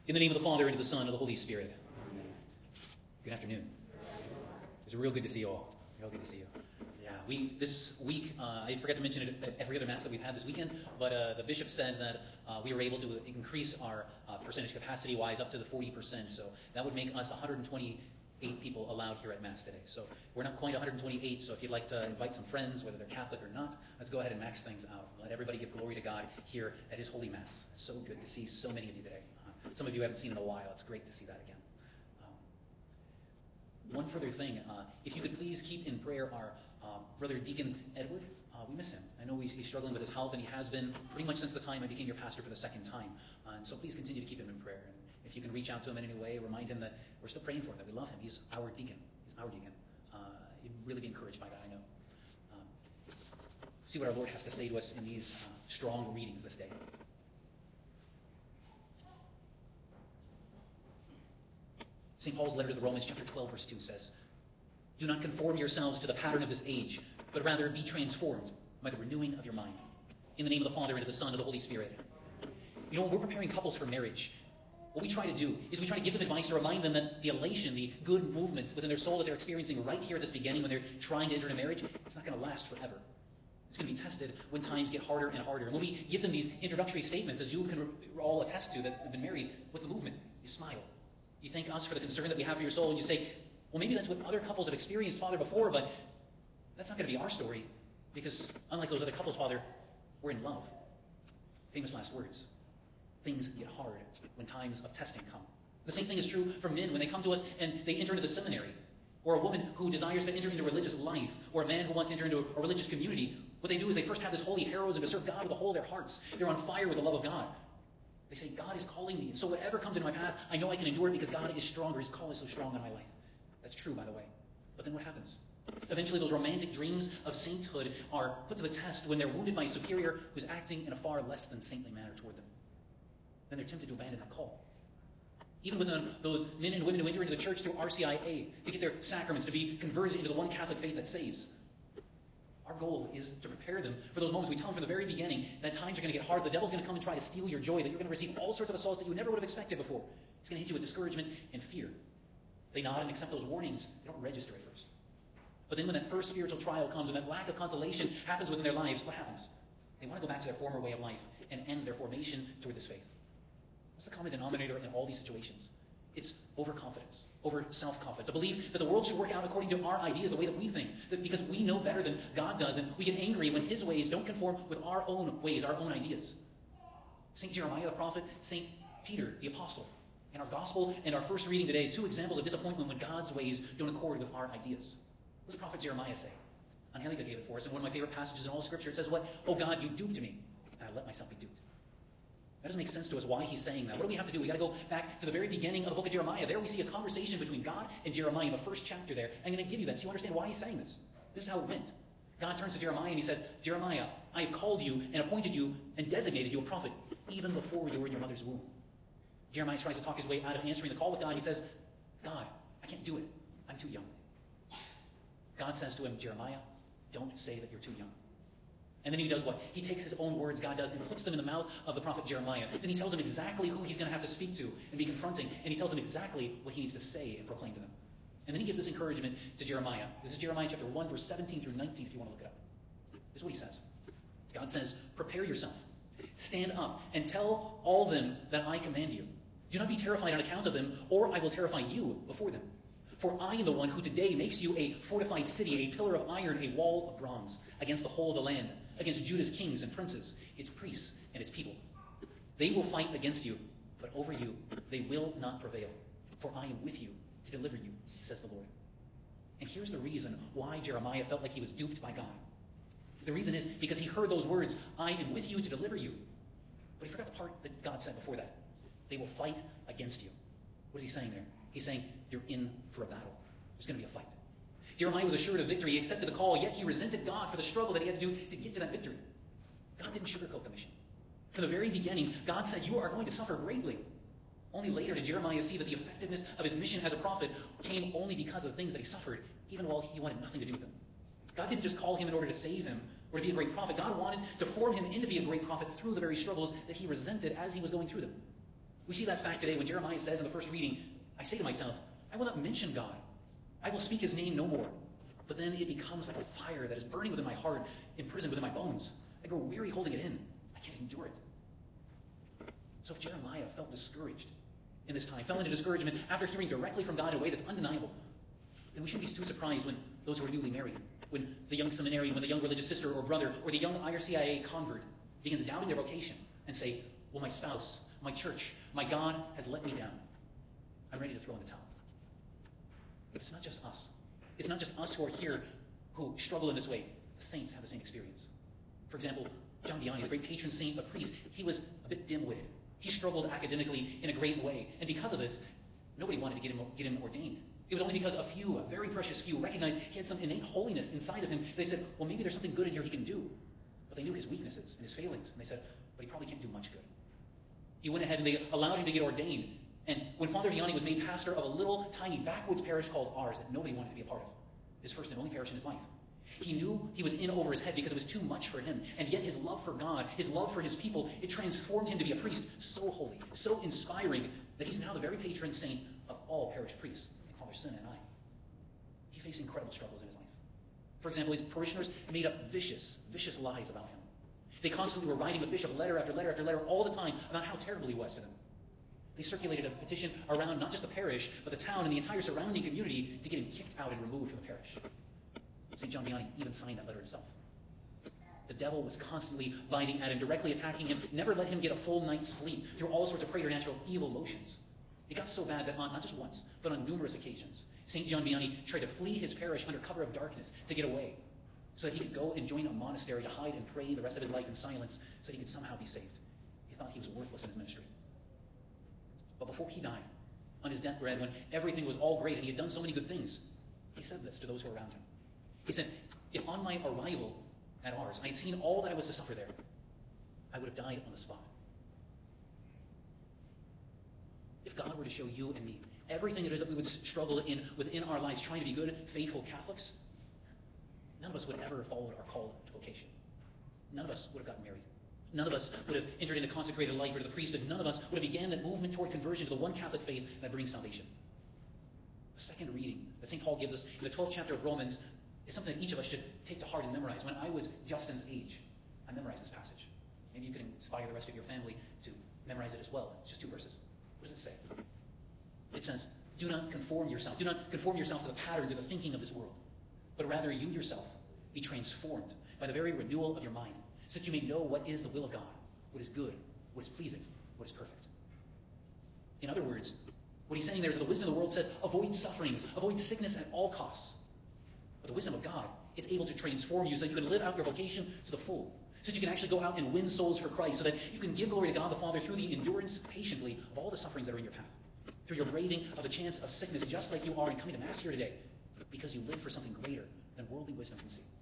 In the name of the Father, and of the Son, and of the Holy Spirit. Good afternoon. It's real good to see you all. Real good to see you. Yeah, this week, I forgot to mention it at every other Mass that we've had this weekend, but the bishop said that we were able to increase our percentage capacity-wise up to the 40%, so that would make us 128 people allowed here at Mass today. So we're not quite 128, so if you'd like to invite some friends, whether they're Catholic or not, let's go ahead and max things out. Let everybody give glory to God here at His Holy Mass. It's so good to see so many of you today. Some of you haven't seen in a while. It's great to see that again. One further thing, if you could please keep in prayer our brother Deacon Edward. We miss him. I know he's struggling with his health, and he has been pretty much since the time I became your pastor for the second time. And so please continue to keep him in prayer. And if you can reach out to him in any way, remind him that we're still praying for him, that we love him. He's our deacon. He's our deacon. You'd really be encouraged by that, I know. See what our Lord has to say to us in these strong readings this day. St. Paul's letter to the Romans, chapter 12, verse 2 says, "Do not conform yourselves to the pattern of this age, but rather be transformed by the renewing of your mind. In the name of the Father, and of the Son, and of the Holy Spirit." You know, when we're preparing couples for marriage, what we try to do is we try to give them advice to remind them that the elation, the good movements within their soul that they're experiencing right here at this beginning when they're trying to enter into marriage, it's not going to last forever. It's going to be tested when times get harder and harder. And when we give them these introductory statements, as you can all attest to that have been married, what's the movement? You smile. You thank us for the concern that we have for your soul, and you say, well, maybe that's what other couples have experienced, Father, before, but that's not going to be our story, because unlike those other couples, Father, we're in love. Famous last words. Things get hard when times of testing come. The same thing is true for men when they come to us and they enter into the seminary, or a woman who desires to enter into religious life, or a man who wants to enter into a religious community. What they do is they first have this holy heroism to serve God with the whole of their hearts. They're on fire with the love of God. They say, God is calling me. And so whatever comes into my path, I know I can endure it because God is stronger. His call is so strong in my life. That's true, by the way. But then what happens? Eventually, those romantic dreams of sainthood are put to the test when they're wounded by a superior who's acting in a far less than saintly manner toward them. Then they're tempted to abandon that call. Even with those men and women who enter into the church through RCIA to get their sacraments, to be converted into the one Catholic faith that saves. Our goal is to prepare them for those moments. We tell them from the very beginning that times are going to get hard. The devil's going to come and try to steal your joy, that you're going to receive all sorts of assaults that you never would have expected before. He's going to hit you with discouragement and fear. They nod and accept those warnings. They don't register at first. But then when that first spiritual trial comes and that lack of consolation happens within their lives, what happens? They want to go back to their former way of life and end their formation toward this faith. What's the common denominator in all these situations? It's overconfidence, over self-confidence, a belief that the world should work out according to our ideas, the way that we think, that because we know better than God does, and we get angry when His ways don't conform with our own ways, our own ideas. St. Jeremiah the prophet, St. Peter the apostle. In our gospel and our first reading today, two examples of disappointment when God's ways don't accord with our ideas. What does the prophet Jeremiah say? Angelica gave it for us in one of my favorite passages in all Scripture. It says, what? Oh God, you duped me, and I let myself be duped. That doesn't make sense to us why he's saying that. What do we have to do? We've got to go back to the very beginning of the book of Jeremiah. There we see a conversation between God and Jeremiah in the first chapter there. I'm going to give you that so you understand why he's saying this. This is how it went. God turns to Jeremiah and he says, Jeremiah, I have called you and appointed you and designated you a prophet even before you were in your mother's womb. Jeremiah tries to talk his way out of answering the call with God. He says, God, I can't do it. I'm too young. God says to him, Jeremiah, don't say that you're too young. And then he does what? He takes his own words, God does, and puts them in the mouth of the prophet Jeremiah. Then he tells him exactly who he's going to have to speak to and be confronting. And he tells him exactly what he needs to say and proclaim to them. And then he gives this encouragement to Jeremiah. This is Jeremiah chapter 1, verse 17 through 19, if you want to look it up. This is what he says. God says, prepare yourself. Stand up and tell all them that I command you. Do not be terrified on account of them, or I will terrify you before them. For I am the one who today makes you a fortified city, a pillar of iron, a wall of bronze, against the whole of the land, against Judah's kings and princes, its priests and its people. They will fight against you, but over you they will not prevail. For I am with you to deliver you, says the Lord. And here's the reason why Jeremiah felt like he was duped by God. The reason is because he heard those words, I am with you to deliver you. But he forgot the part that God said before that. They will fight against you. What is he saying there? He's saying, you're in for a battle. There's going to be a fight. Jeremiah was assured of victory. He accepted the call, yet he resented God for the struggle that he had to do to get to that victory. God didn't sugarcoat the mission. From the very beginning, God said, you are going to suffer greatly. Only later did Jeremiah see that the effectiveness of his mission as a prophet came only because of the things that he suffered, even while he wanted nothing to do with them. God didn't just call him in order to save him or to be a great prophet. God wanted to form him into be a great prophet through the very struggles that he resented as he was going through them. We see that fact today when Jeremiah says in the first reading, I say to myself, I will not mention God. I will speak his name no more. But then it becomes like a fire that is burning within my heart, imprisoned within my bones. I grow weary holding it in. I can't endure it. So if Jeremiah felt discouraged in this time, fell into discouragement after hearing directly from God in a way that's undeniable, then we shouldn't be too surprised when those who are newly married, when the young seminarian, when the young religious sister or brother, or the young IRCIA convert begins doubting their vocation and say, well, my spouse, my church, my God has let me down. I'm ready to throw in the towel. But it's not just us. It's not just us who are here who struggle in this way. The saints have the same experience. For example, John Vianney, the great patron saint of priests, he was a bit dim-witted. He struggled academically in a great way. And because of this, nobody wanted to get him ordained. It was only because a few, a very precious few, recognized he had some innate holiness inside of him. They said, well, maybe there's something good in here he can do. But they knew his weaknesses and his failings. And they said, but he probably can't do much good. He went ahead and they allowed him to get ordained. And when Father Vianney was made pastor of a little tiny backwoods parish called ours that nobody wanted to be a part of, his first and only parish in his life, he knew he was in over his head because it was too much for him. And yet his love for God, his love for his people, it transformed him to be a priest so holy, so inspiring, that he's now the very patron saint of all parish priests, like Father Sin and I. He faced incredible struggles in his life. For example, his parishioners made up vicious lies about him. They constantly were writing the bishop letter after letter after letter all the time about how terrible he was to them. They circulated a petition around not just the parish, but the town and the entire surrounding community to get him kicked out and removed from the parish. St. John Vianney even signed that letter himself. The devil was constantly biting at him, directly attacking him, never let him get a full night's sleep through all sorts of preternatural evil motions. It got so bad that on not just once, but on numerous occasions, St. John Vianney tried to flee his parish under cover of darkness to get away, so that he could go and join a monastery to hide and pray the rest of his life in silence so he could somehow be saved. He thought he was worthless in his ministry. But before he died, on his deathbed, when everything was all great and he had done so many good things, he said this to those who were around him. He said, if on my arrival at ours I had seen all that I was to suffer there, I would have died on the spot. If God were to show you and me everything it is that we would struggle in within our lives, trying to be good, faithful Catholics, none of us would ever have followed our call to vocation. None of us would have gotten married. None of us would have entered into consecrated life or to the priesthood. None of us would have began that movement toward conversion to the one Catholic faith that brings salvation. The second reading that St. Paul gives us in the 12th chapter of Romans is something that each of us should take to heart and memorize. When I was Justin's age, I memorized this passage. Maybe you can inspire the rest of your family to memorize it as well. It's just 2 verses. What does it say? It says, do not conform yourself. Do not conform yourself to the patterns of the thinking of this world, but rather you yourself be transformed by the very renewal of your mind, so that you may know what is the will of God, what is good, what is pleasing, what is perfect. In other words, what he's saying there is that the wisdom of the world says, avoid sufferings, avoid sickness at all costs. But the wisdom of God is able to transform you so that you can live out your vocation to the full, so that you can actually go out and win souls for Christ, so that you can give glory to God the Father through the endurance patiently of all the sufferings that are in your path, through your braving of the chance of sickness, just like you are in coming to Mass here today, because you live for something greater than worldly wisdom can see.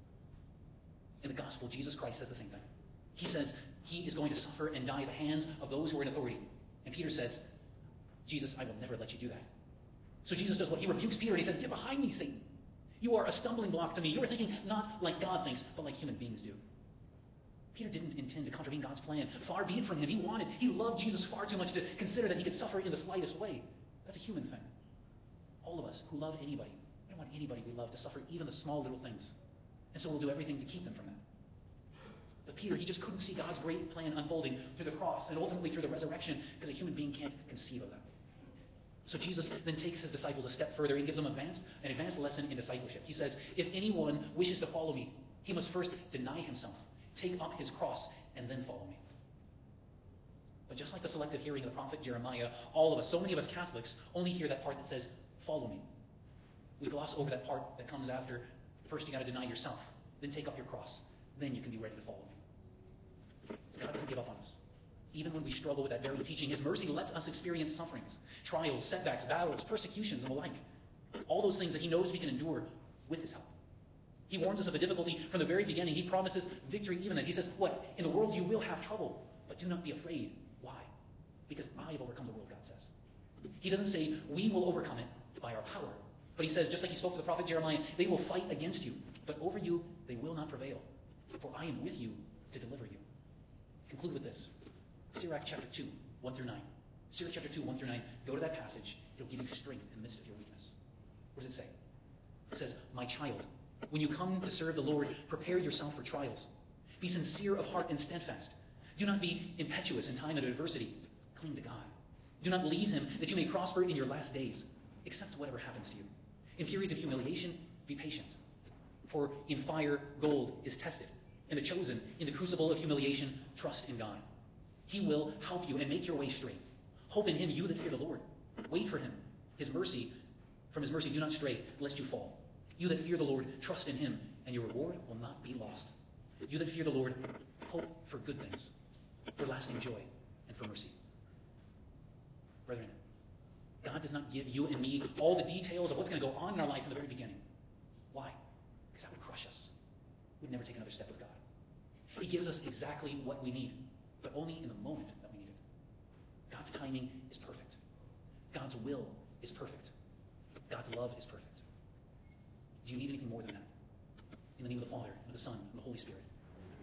In the gospel, Jesus Christ says the same thing. He says he is going to suffer and die at the hands of those who are in authority. And Peter says, Jesus, I will never let you do that. So Jesus does what? He rebukes Peter and he says, get behind me, Satan. You are a stumbling block to me. You are thinking not like God thinks, but like human beings do. Peter didn't intend to contravene God's plan. Far be it from him. He loved Jesus far too much to consider that he could suffer in the slightest way. That's a human thing. All of us who love anybody, we don't want anybody we love to suffer even the small little things. And so we'll do everything to keep them from that. But Peter, he just couldn't see God's great plan unfolding through the cross and ultimately through the resurrection, because a human being can't conceive of that. So Jesus then takes his disciples a step further and gives them an advanced lesson in discipleship. He says, if anyone wishes to follow me, he must first deny himself, take up his cross, and then follow me. But just like the selective hearing of the prophet Jeremiah, all of us, so many of us Catholics, only hear that part that says, follow me. We gloss over that part that comes after, first you got to deny yourself, then take up your cross, then you can be ready to follow me. God doesn't give up on us. Even when we struggle with that very teaching, his mercy lets us experience sufferings, trials, setbacks, battles, persecutions, and the like. All those things that he knows we can endure with his help. He warns us of the difficulty from the very beginning. He promises victory even then. He says, what? In the world you will have trouble, but do not be afraid. Why? Because I have overcome the world, God says. He doesn't say we will overcome it by our power. But he says, just like he spoke to the prophet Jeremiah, they will fight against you, but over you they will not prevail. For I am with you to deliver you. Conclude with this. Sirach chapter 2, 1 through 9. Sirach chapter 2, 1 through 9. Go to that passage. It'll give you strength in the midst of your weakness. What does it say? It says, my child, when you come to serve the Lord, prepare yourself for trials. Be sincere of heart and steadfast. Do not be impetuous in time of adversity. Cling to God. Do not leave him that you may prosper in your last days. Accept whatever happens to you. In periods of humiliation, be patient. For in fire, gold is tested. And the chosen, in the crucible of humiliation, trust in God. He will help you and make your way straight. Hope in him, you that fear the Lord. Wait for him. From his mercy, do not stray, lest you fall. You that fear the Lord, trust in him, and your reward will not be lost. You that fear the Lord, hope for good things, for lasting joy, and for mercy. Brethren, God does not give you and me all the details of what's going to go on in our life in the very beginning. Why? Because that would crush us. We'd never take another step with God. He gives us exactly what we need, but only in the moment that we need it. God's timing is perfect. God's will is perfect. God's love is perfect. Do you need anything more than that? In the name of the Father, and of the Son, and of the Holy Spirit.